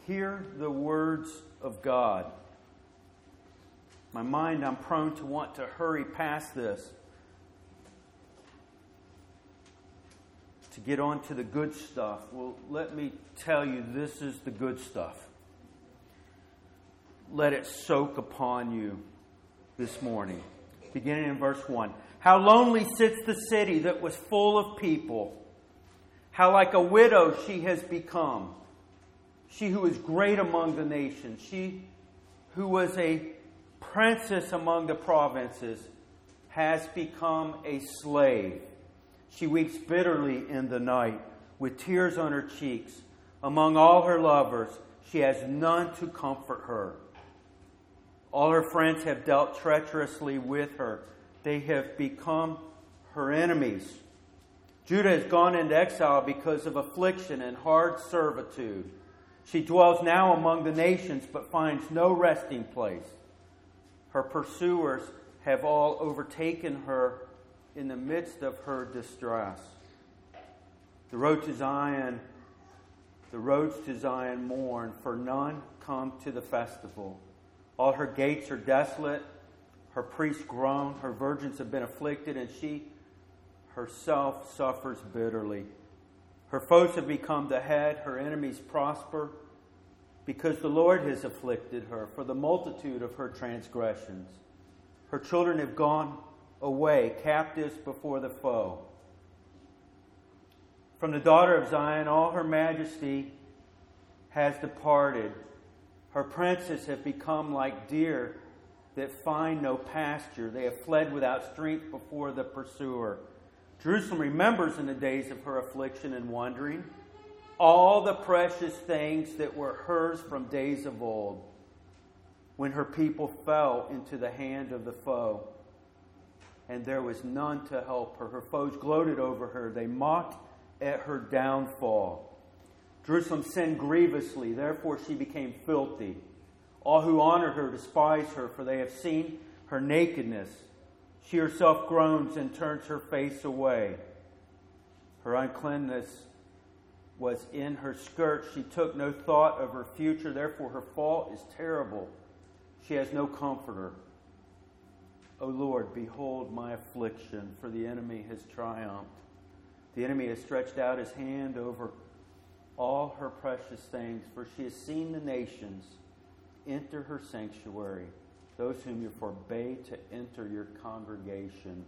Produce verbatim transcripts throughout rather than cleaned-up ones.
Hear the words of God. My mind, I'm prone to want to hurry past this, to get on to the good stuff. Well, let me tell you, this is the good stuff. Let it soak upon you this morning. Beginning in verse one. How lonely sits the city that was full of people. How like a widow she has become. She who is great among the nations. She who was a princess among the provinces has become a slave. She weeps bitterly in the night with tears on her cheeks. Among all her lovers, she has none to comfort her. All her friends have dealt treacherously with her. They have become her enemies. Judah has gone into exile because of affliction and hard servitude. She dwells now among the nations, but finds no resting place. Her pursuers have all overtaken her in the midst of her distress. The road to Zion, the roads to Zion mourn, for none come to the festival. All her gates are desolate. Her priests groan. Her virgins have been afflicted, and she herself suffers bitterly. Her foes have become the head. Her enemies prosper, because the Lord has afflicted her for the multitude of her transgressions. Her children have gone away, captives before the foe. From the daughter of Zion, all her majesty has departed. Her princes have become like deer that find no pasture. They have fled without strength before the pursuer. Jerusalem remembers in the days of her affliction and wandering all the precious things that were hers from days of old, when her people fell into the hand of the foe, and there was none to help her. Her foes gloated over her. They mocked at her downfall. Jerusalem sinned grievously, therefore she became filthy. All who honored her despise her, for they have seen her nakedness. She herself groans and turns her face away. Her uncleanness was in her skirt. She took no thought of her future, therefore her fall is terrible. She has no comforter. O Lord, behold my affliction, for the enemy has triumphed. The enemy has stretched out his hand over all her precious things, for she has seen the nations enter her sanctuary, those whom you forbade to enter your congregation.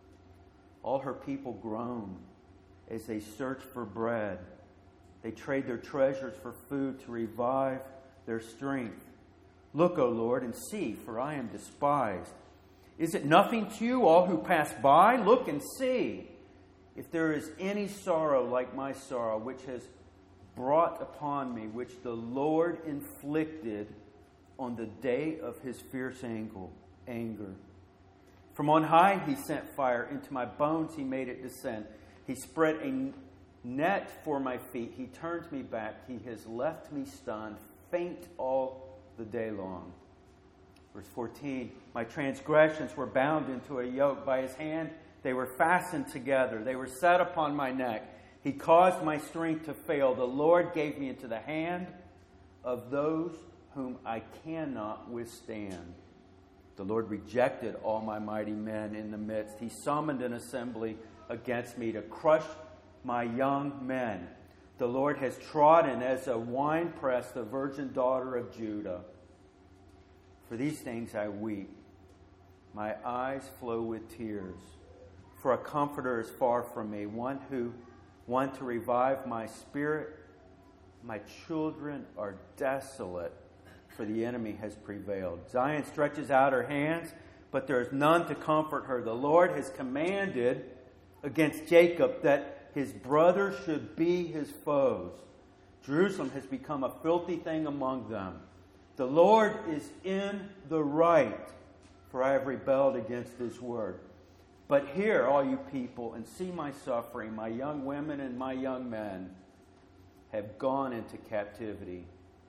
All her people groan as they search for bread. They trade their treasures for food to revive their strength. Look, O Lord, and see, for I am despised. Is it nothing to you, all who pass by? Look and see if there is any sorrow like my sorrow, which has brought upon me, which the Lord inflicted on the day of his fierce anger. From on high he sent fire. Into my bones he made it descend. He spread a net for my feet. He turns me back. He has left me stunned, faint all the day long. Verse fourteen, my transgressions were bound into a yoke. By his hand they were fastened together. They were set upon my neck. He caused my strength to fail. The Lord gave me into the hand of those whom I cannot withstand. The Lord rejected all my mighty men in the midst. He summoned an assembly against me to crush my young men. The Lord has trodden as a winepress the virgin daughter of Judah. For these things I weep. My eyes flow with tears. For a comforter is far from me, one who, one to revive my spirit. My children are desolate, for the enemy has prevailed. Zion stretches out her hands, but there is none to comfort her. The Lord has commanded against Jacob that his brothers should be his foes. Jerusalem has become a filthy thing among them. The Lord is in the right, for I have rebelled against his word. But hear, all you people, and see my suffering. My young women and my young men have gone into captivity.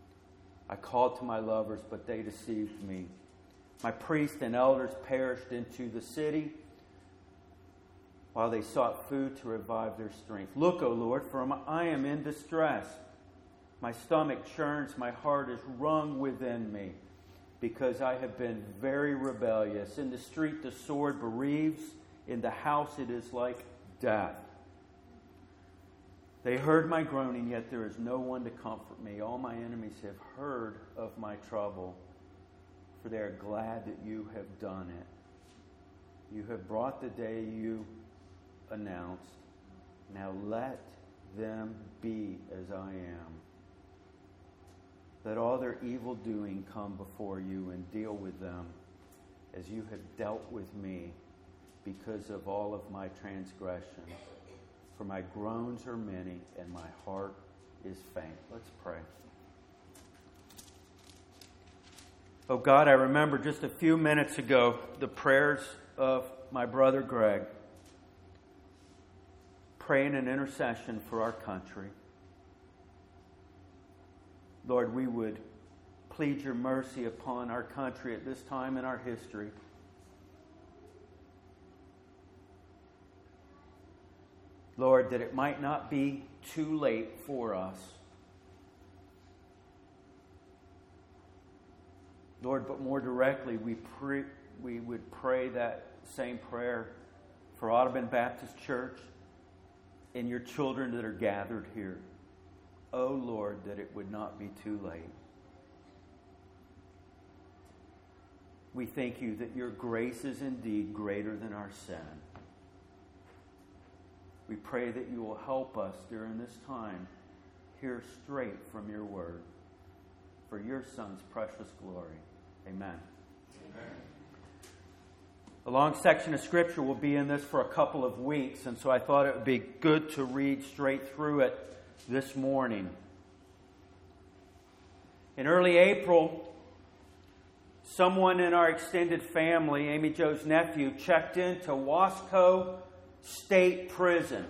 I called to my lovers, but they deceived me. My priests and elders perished into the city while they sought food to revive their strength. Look, O Lord, for I am in distress. My stomach churns, my heart is wrung within me, because I have been very rebellious. In the street the sword bereaves, in the house it is like death. They heard my groaning, yet there is no one to comfort me. All my enemies have heard of my trouble, for they are glad that you have done it. You have brought the day you announced. Now let them be as I am. Let all their evil doing come before you, and deal with them as you have dealt with me, because of all of my transgressions. For my groans are many, and my heart is faint. Let's pray. Oh God, I remember just a few minutes ago the prayers of my brother Greg, praying an intercession for our country. Lord, we would plead your mercy upon our country at this time in our history. Lord, that it might not be too late for us. Lord, but more directly, we pre- we would pray that same prayer for Audubon Baptist Church and your children that are gathered here. Oh, Lord, that it would not be too late. We thank you that your grace is indeed greater than our sin. We pray that you will help us during this time hear straight from your word. For your Son's precious glory. Amen. Amen. A long section of Scripture will be in this for a couple of weeks, and so I thought it would be good to read straight through it this morning. In early April, someone in our extended family, Amy Jo's nephew, checked into Wasco State Prison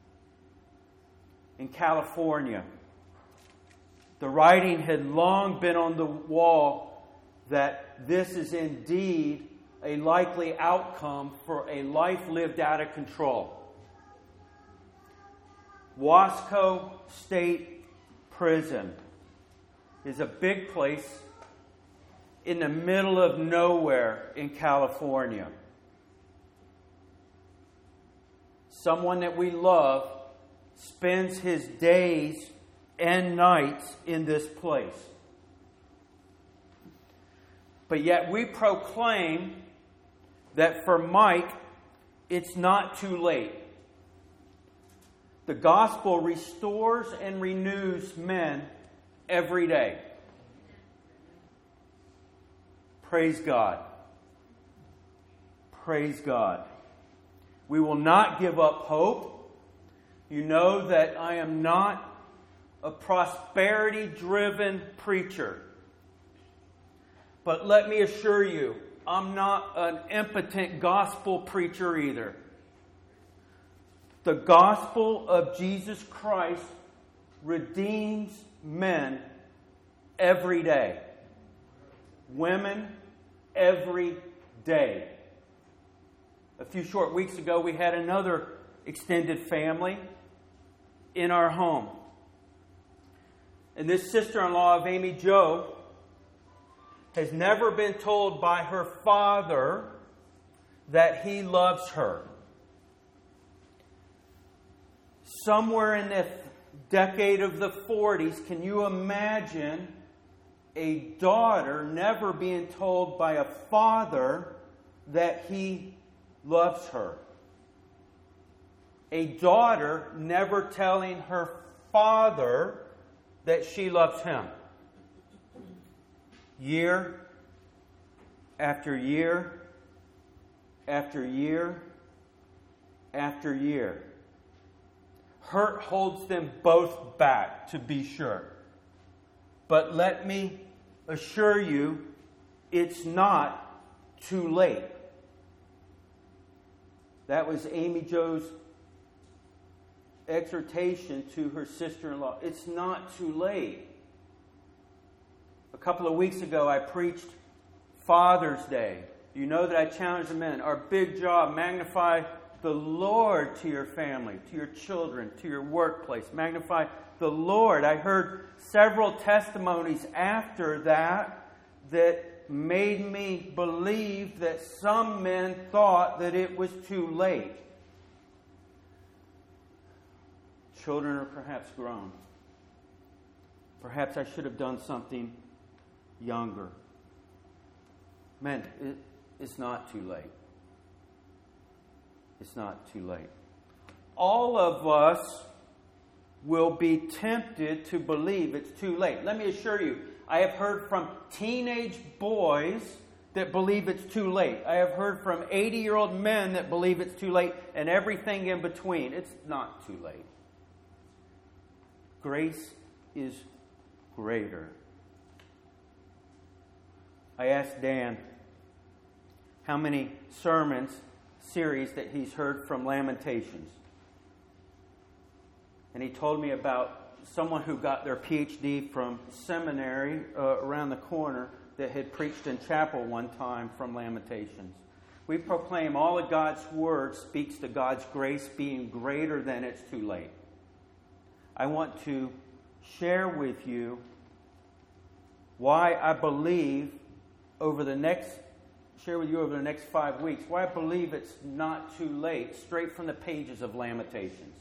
in California. The writing had long been on the wall that this is indeed a likely outcome for a life lived out of control. Wasco State Prison is a big place in the middle of nowhere in California. Someone that we love spends his days and nights in this place. But yet we proclaim that for Mike, it's not too late. The gospel restores and renews men every day. Praise God. Praise God. We will not give up hope. You know that I am not a prosperity-driven preacher. But let me assure you, I'm not an impotent gospel preacher either. The gospel of Jesus Christ redeems men every day. Women every day. A few short weeks ago, we had another extended family in our home. And this sister-in-law of Amy Jo has never been told by her father that he loves her. Somewhere in the decade of the forties, can you imagine a daughter never being told by a father that he loves her? A daughter never telling her father that she loves him. Year after year after year after year. Hurt holds them both back, to be sure. But let me assure you, it's not too late. That was Amy Jo's exhortation to her sister-in-law. It's not too late. A couple of weeks ago, I preached Father's Day. You know that I challenge the men. Our big job, magnify the Lord to your family, to your children, to your workplace. Magnify the Lord. I heard several testimonies after that that made me believe that some men thought that it was too late. Children are perhaps grown. Perhaps I should have done something younger. Men, it, it's not too late. It's not too late. All of us will be tempted to believe it's too late. Let me assure you, I have heard from teenage boys that believe it's too late. I have heard from eighty-year-old men that believe it's too late, and everything in between. It's not too late. Grace is greater. I asked Dan how many sermons series that he's heard from Lamentations. And he told me about someone who got their P H D from seminary uh, around the corner that had preached in chapel one time from Lamentations. We proclaim all of God's Word speaks to God's grace being greater than it's too late. I want to share with you why I believe over the next, share with you over the next five weeks, why I believe it's not too late, straight from the pages of Lamentations.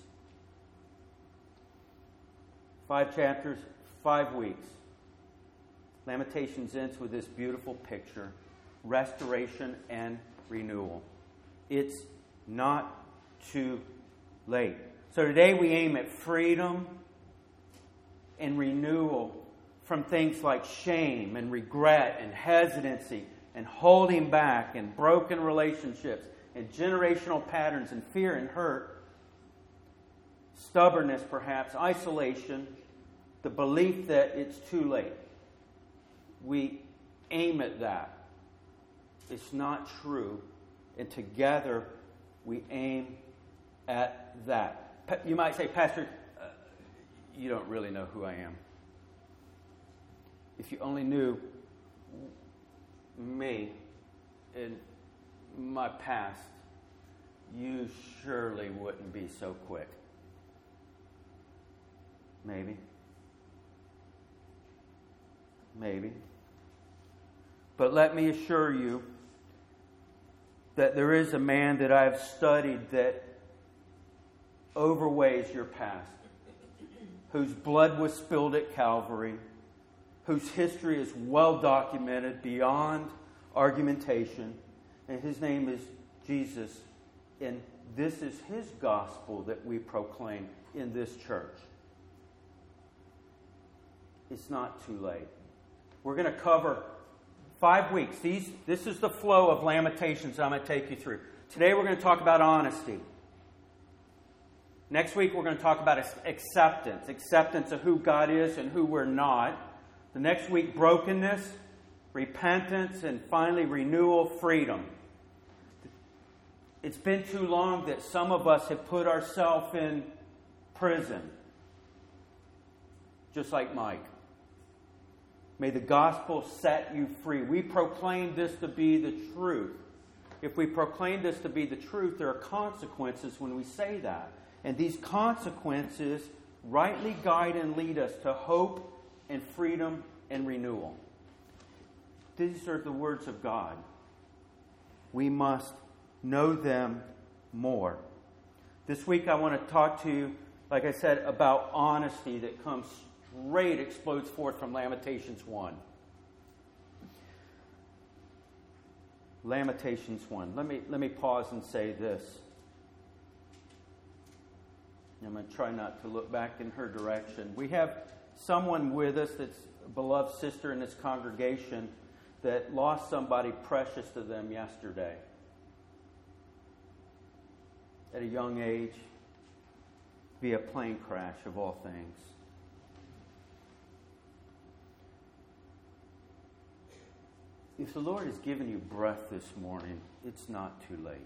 Five chapters, five weeks. Lamentations ends with this beautiful picture, restoration and renewal. It's not too late. So today we aim at freedom and renewal from things like shame and regret and hesitancy and holding back and broken relationships and generational patterns and fear and hurt, stubbornness perhaps, isolation, the belief that it's too late. We aim at that. It's not true. And together we aim at that. You might say, Pastor, uh, you don't really know who I am. If you only knew me in my past, you surely wouldn't be so quick. Maybe. Maybe. But let me assure you that there is a man that I've studied that overweighs your past, whose blood was spilled at Calvary, whose history is well documented beyond argumentation, and his name is Jesus. And this is his gospel that we proclaim in this church. It's not too late. We're going to cover five weeks. These, this is the flow of Lamentations I'm going to take you through. Today we're going to talk about honesty. Next week we're going to talk about acceptance. Acceptance of who God is and who we're not. The next week, brokenness, repentance, and finally renewal, freedom. It's been too long that some of us have put ourselves in prison. Just like Mike. May the gospel set you free. We proclaim this to be the truth. If we proclaim this to be the truth, there are consequences when we say that. And these consequences rightly guide and lead us to hope and freedom and renewal. These are the words of God. We must know them more. This week I want to talk to you, like I said, about honesty that comes straight, explodes forth from Lamentations one. Lamentations one. Let me, let me pause and say this. I'm going to try not to look back in her direction. We have someone with us that's a beloved sister in this congregation that lost somebody precious to them yesterday. At a young age, via plane crash of all things. If the Lord has given you breath this morning, it's not too late.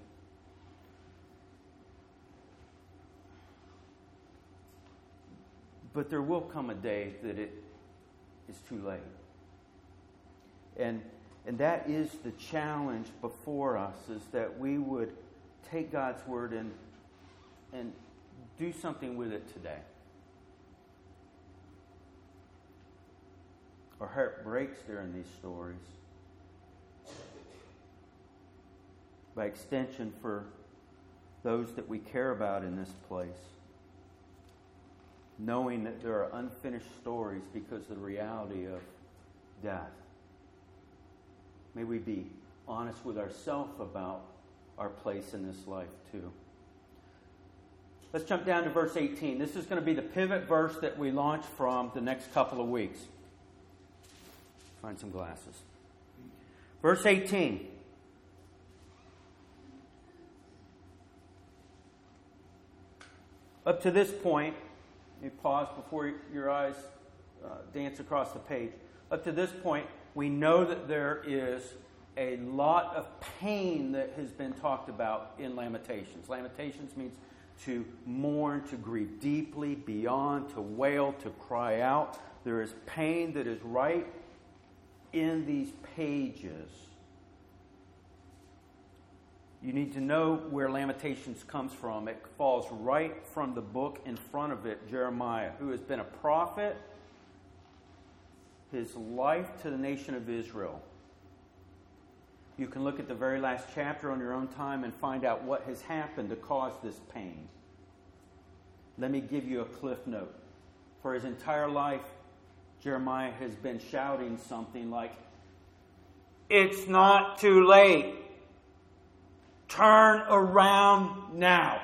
But there will come a day that it is too late. And and that is the challenge before us, is that we would take God's word and and do something with it today. Our heart breaks during these stories. By extension, for those that we care about in this place, knowing that there are unfinished stories because of the reality of death. May we be honest with ourselves about our place in this life too. Let's jump down to verse eighteen. This is going to be the pivot verse that we launch from the next couple of weeks. Find some glasses. Verse eighteen. Up to this point, you pause before your eyes uh, dance across the page. Up to this point, we know that there is a lot of pain that has been talked about in Lamentations. Lamentations means to mourn, to grieve deeply, beyond, to wail, to cry out. There is pain that is right in these pages. You need to know where Lamentations comes from. It falls right from the book in front of it, Jeremiah, who has been a prophet his life to the nation of Israel. You can look at the very last chapter on your own time and find out what has happened to cause this pain. Let me give you a cliff note. For his entire life, Jeremiah has been shouting something like, "It's not too late. Turn around now.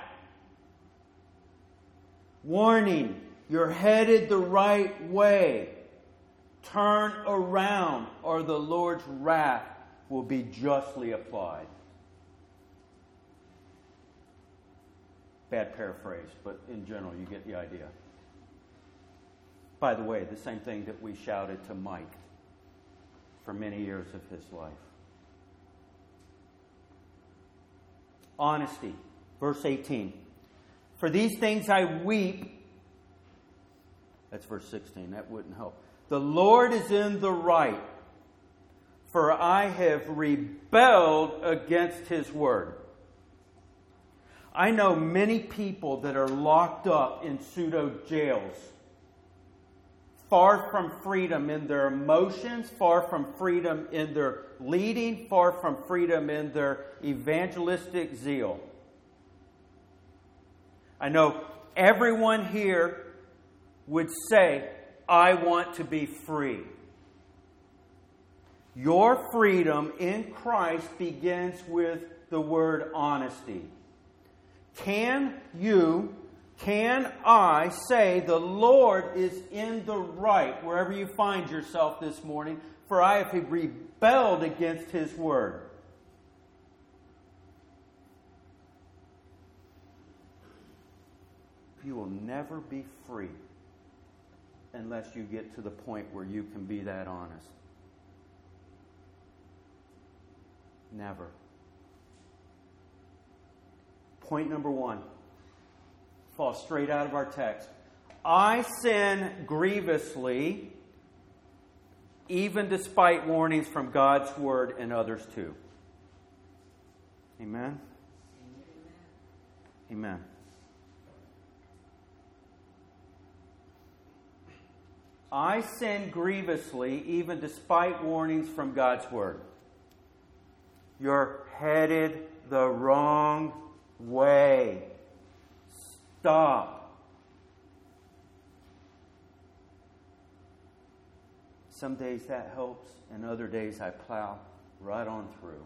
Warning, you're headed the right way. Turn around, or the Lord's wrath will be justly applied." Bad paraphrase, but in general, you get the idea. By the way, the same thing that we shouted to Mike for many years of his life. Honesty. Verse eighteen. For these things I weep. That's verse sixteen. That wouldn't help. The Lord is in the right, for I have rebelled against His word. I know many people that are locked up in pseudo jails, far from freedom in their emotions, far from freedom in their leading, far from freedom in their evangelistic zeal. I know everyone here would say, "I want to be free." Your freedom in Christ begins with the word honesty. Can you, can I say the Lord is in the right wherever you find yourself this morning, for I have rebelled against His word? You will never be free unless you get to the point where you can be that honest. Never. Point number one. Falls straight out of our text. I sin grievously, even despite warnings from God's word and others too. Amen? Amen. I sin grievously, even despite warnings from God's word. You're headed the wrong way. Stop. Some days that helps, and other days I plow right on through.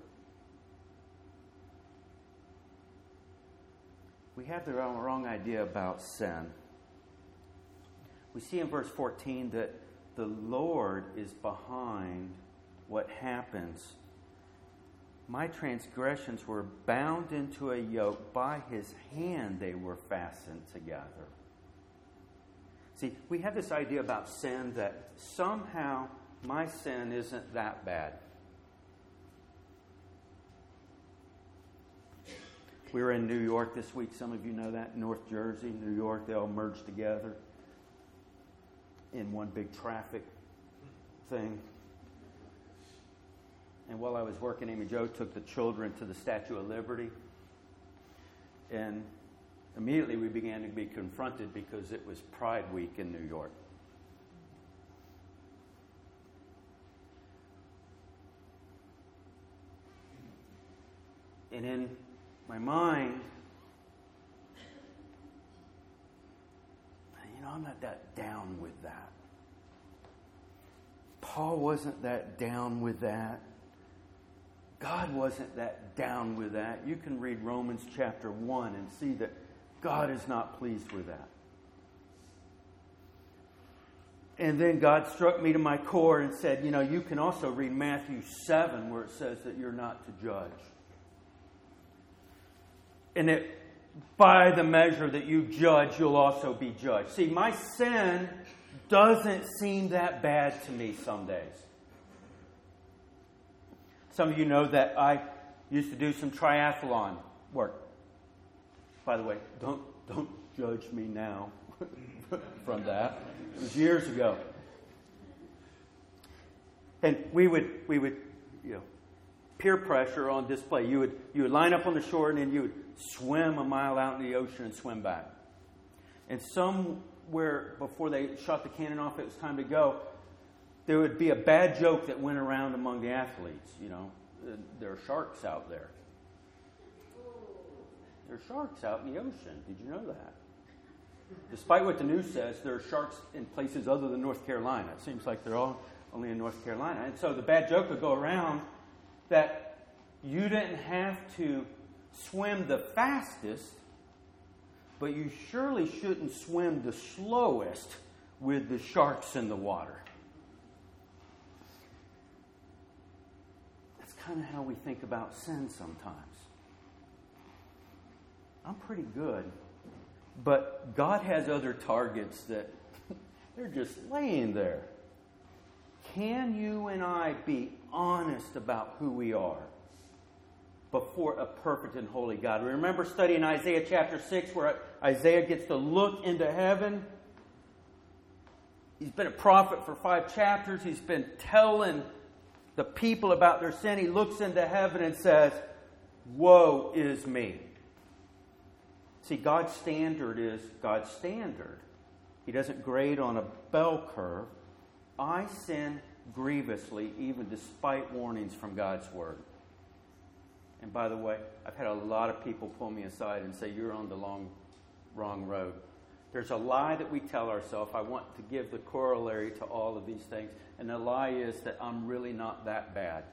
We have the wrong, wrong idea about sin. We see in verse fourteen that the Lord is behind what happens. My transgressions were bound into a yoke. By His hand they were fastened together. See, we have this idea about sin that somehow my sin isn't that bad. We were in New York this week. Some of you know that. North Jersey, New York, they all merged together in one big traffic thing. And while I was working, Amy Jo took the children to the Statue of Liberty. And immediately we began to be confronted because it was Pride Week in New York. And in my mind, you know, I'm not that down with that. Paul wasn't that down with that. God wasn't that down with that. You can read Romans chapter one and see that God is not pleased with that. And then God struck me to my core and said, you know, you can also read Matthew seven where it says that you're not to judge. And that by the measure that you judge, you'll also be judged. See, my sin doesn't seem that bad to me some days. Some of you know that I used to do some triathlon work. By the way, don't don't judge me now from that. It was years ago. And we would we would you know peer pressure on display. You would you would line up on the shore and then you would swim a mile out in the ocean and swim back. And somewhere before they shot the cannon off, it was time to go. There would be a bad joke that went around among the athletes. You know, there are sharks out there. There are sharks out in the ocean. Did you know that? Despite what the news says, there are sharks in places other than North Carolina. It seems like they're all only in North Carolina. And so the bad joke would go around that you didn't have to swim the fastest, but you surely shouldn't swim the slowest with the sharks in the water. That's kind of how we think about sin sometimes. I'm pretty good, but God has other targets that they're just laying there. Can you and I be honest about who we are before a perfect and holy God? Remember studying Isaiah chapter six where Isaiah gets to look into heaven? He's been a prophet for five chapters. He's been telling the people about their sin. He looks into heaven and says, "Woe is me." See, God's standard is God's standard. He doesn't grade on a bell curve. I sin grievously, even despite warnings from God's Word. And by the way, I've had a lot of people pull me aside and say, you're on the long, wrong road. There's a lie that we tell ourselves. I want to give the corollary to all of these things. And the lie is that I'm really not that bad.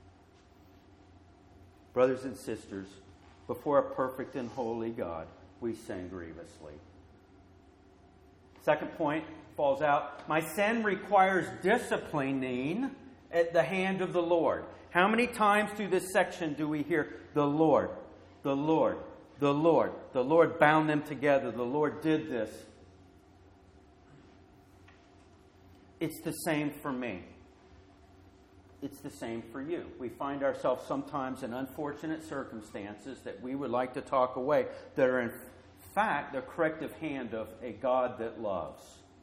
Brothers and sisters, before a perfect and holy God, we sin grievously. Second point falls out. My sin requires disciplining at the hand of the Lord. How many times through this section do we hear the Lord, the Lord, the Lord? The Lord bound them together. The Lord did this. It's the same for me. It's the same for you. We find ourselves sometimes in unfortunate circumstances that we would like to talk away that are in fact the corrective hand of a God that loves.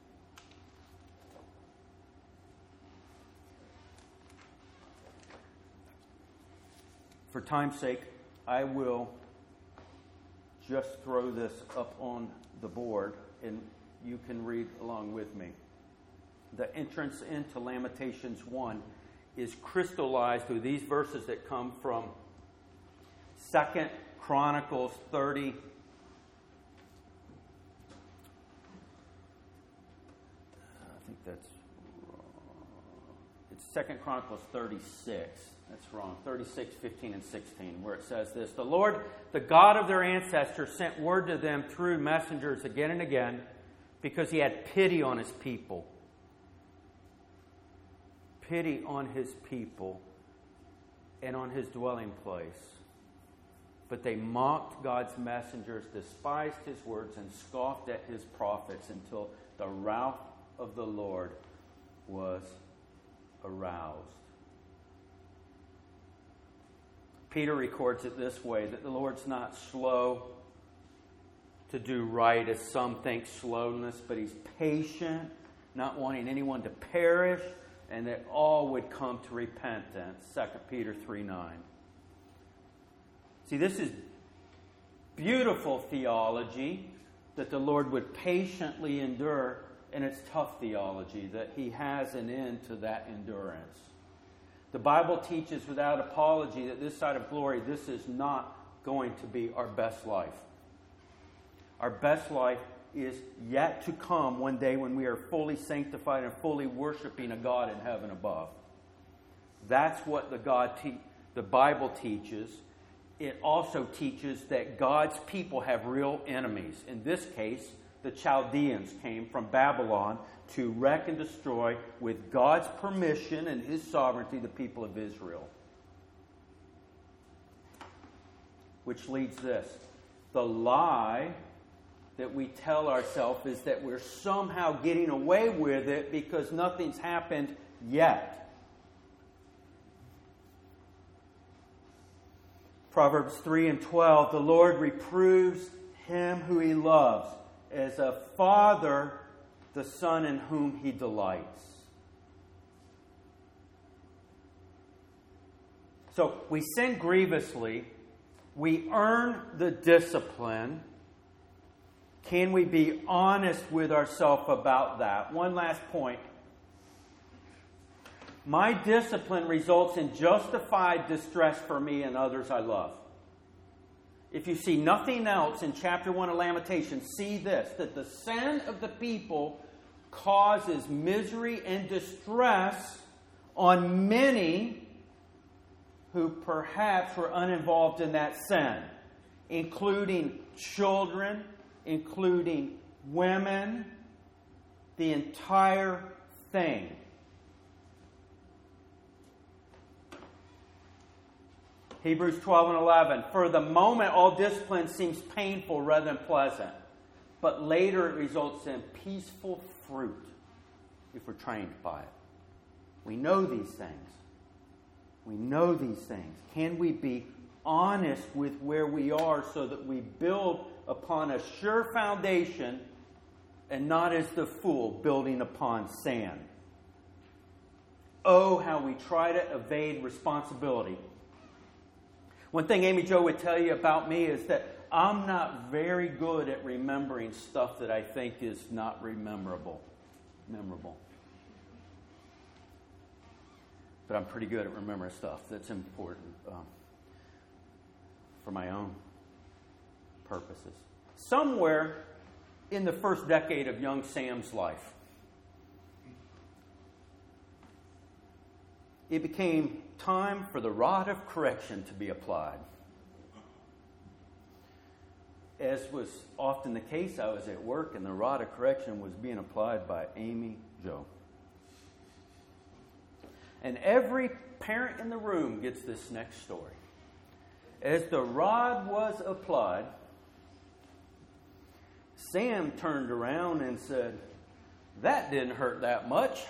For time's sake, I will just throw this up on the board and you can read along with me. The entrance into Lamentations one is crystallized through these verses that come from Second Chronicles thirty. I think that's wrong. It's Second Chronicles thirty-six. That's wrong. thirty-six, fifteen, and sixteen, where it says this. The Lord, the God of their ancestors, sent word to them through messengers again and again because he had pity on his people. Pity on his people and on his dwelling place. But they mocked God's messengers, despised his words, and scoffed at his prophets until the wrath of the Lord was aroused. Peter records it this way, that the Lord's not slow to do right, as some think slowness, but he's patient, not wanting anyone to perish, and that all would come to repentance. Second Peter three nine. See, this is beautiful theology, that the Lord would patiently endure, and it's tough theology, that he has an end to that endurance. The Bible teaches without apology that this side of glory, this is not going to be our best life. Our best life is yet to come one day when we are fully sanctified and fully worshiping a God in heaven above. That's what the God te- the Bible teaches. It also teaches that God's people have real enemies. In this case, the Chaldeans came from Babylon to wreck and destroy, with God's permission and His sovereignty, the people of Israel. Which leads this. The lie that we tell ourselves is that we're somehow getting away with it because nothing's happened yet. Proverbs three and twelve, the Lord reproves him who He loves, as a father the son in whom He delights. So we sin grievously. We earn the discipline. Can we be honest with ourselves about that? One last point. My discipline results in justified distress for me and others I love. If you see nothing else in chapter one of Lamentations, see this, that the sin of the people causes misery and distress on many who perhaps were uninvolved in that sin, including children, including women, the entire thing. Hebrews twelve and eleven. For the moment, all discipline seems painful rather than pleasant, but later it results in peaceful fruit if we're trained by it. We know these things. We know these things. Can we be honest with where we are so that we build upon a sure foundation and not as the fool building upon sand? Oh, how we try to evade responsibility. One thing Amy Jo would tell you about me is that I'm not very good at remembering stuff that I think is not rememberable. Memorable. But I'm pretty good at remembering stuff that's important um, for my own purposes. Somewhere in the first decade of young Sam's life, it became time for the rod of correction to be applied. As was often the case, I was at work and the rod of correction was being applied by Amy Jo. And every parent in the room gets this next story. As the rod was applied, Sam turned around and said, "That didn't hurt that much."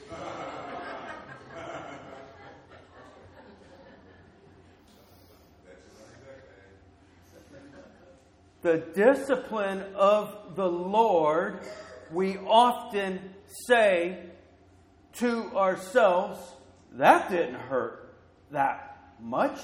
The discipline of the Lord, we often say to ourselves, that didn't hurt that much.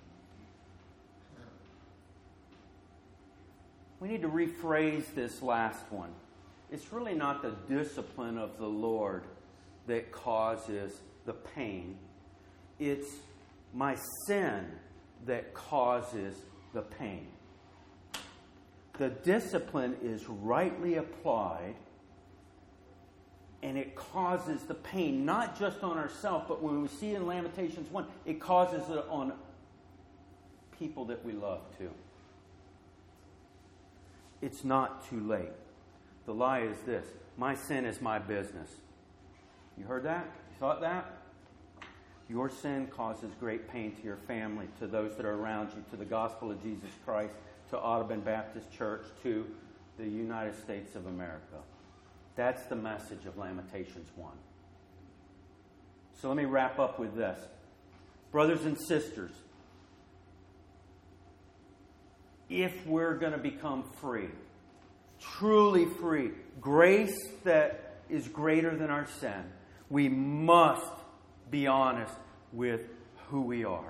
We need to rephrase this last one. It's really not the discipline of the Lord that causes the pain. It's my sin that causes the pain. The discipline is rightly applied, and it causes the pain, not just on ourselves, but when we see in Lamentations one, it causes it on people that we love too. It's not too late. The lie is this: my sin is my business. You heard that? You thought that? Your sin causes great pain to your family, to those that are around you, to the gospel of Jesus Christ, to Audubon Baptist Church, to the United States of America. That's the message of Lamentations one. So let me wrap up with this. Brothers and sisters, if we're going to become free, truly free, grace that is greater than our sin, we must be honest with who we are.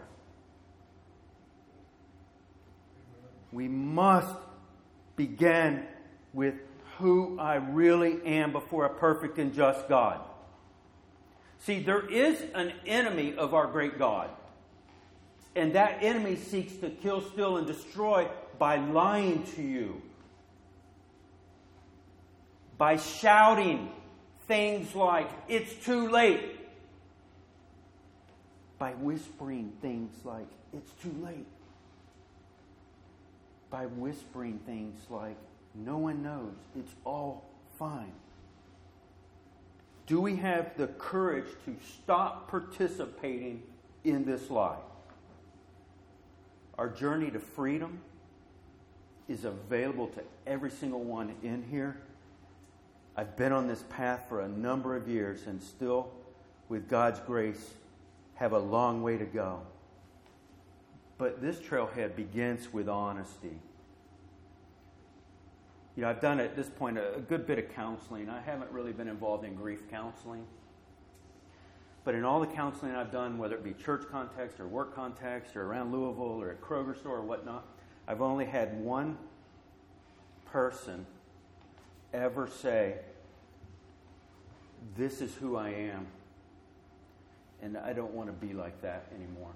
We must begin with who I really am before a perfect and just God. See, there is an enemy of our great God. And that enemy seeks to kill, steal, and destroy by lying to you. By shouting things like, it's too late. By whispering things like, it's too late. By whispering things like, no one knows, it's all fine. Do we have the courage to stop participating in this lie? Our journey to freedom is available to every single one in here. I've been on this path for a number of years and still, with God's grace, have a long way to go. But this trailhead begins with honesty. You know, I've done at this point a, a good bit of counseling. I haven't really been involved in grief counseling. But in all the counseling I've done, whether it be church context or work context or around Louisville or at Kroger store or whatnot, I've only had one person ever say, this is who I am, and I don't want to be like that anymore.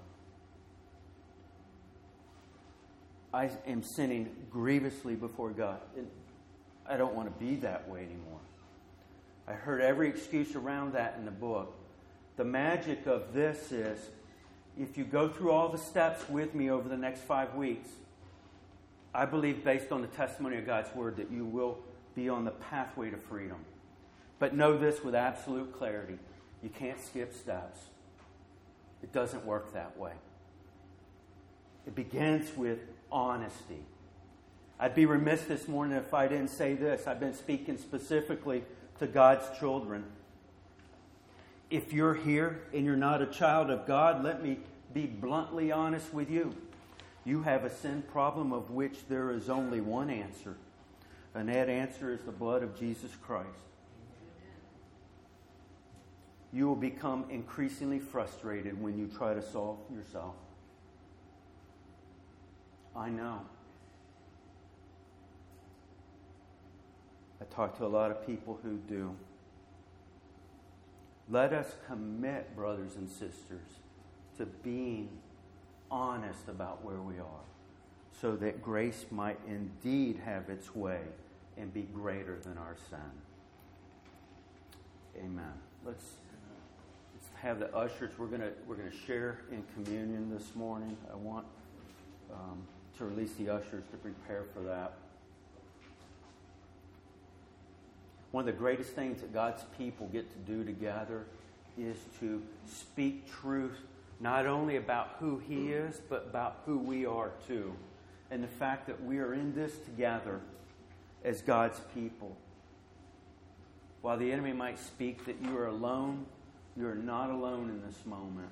I am sinning grievously before God. And I don't want to be that way anymore. I heard every excuse around that in the book. The magic of this is, if you go through all the steps with me over the next five weeks, I believe, based on the testimony of God's Word, that you will be on the pathway to freedom. But know this with absolute clarity. You can't skip steps. It doesn't work that way. It begins with honesty. I'd be remiss this morning if I didn't say this. I've been speaking specifically to God's children. If you're here and you're not a child of God, let me be bluntly honest with you. You have a sin problem of which there is only one answer. And that answer is the blood of Jesus Christ. You will become increasingly frustrated when you try to solve yourself. I know. I talk to a lot of people who do. Let us commit, brothers and sisters, to being honest about where we are, so that grace might indeed have its way and be greater than our sin. Amen. Let's, let's have the ushers. We're gonna we're gonna share in communion this morning. I want um, to release the ushers to prepare for that. One of the greatest things that God's people get to do together is to speak truth, not only about who He is, but about who we are too. And the fact that we are in this together as God's people. While the enemy might speak that you are alone, you are not alone in this moment.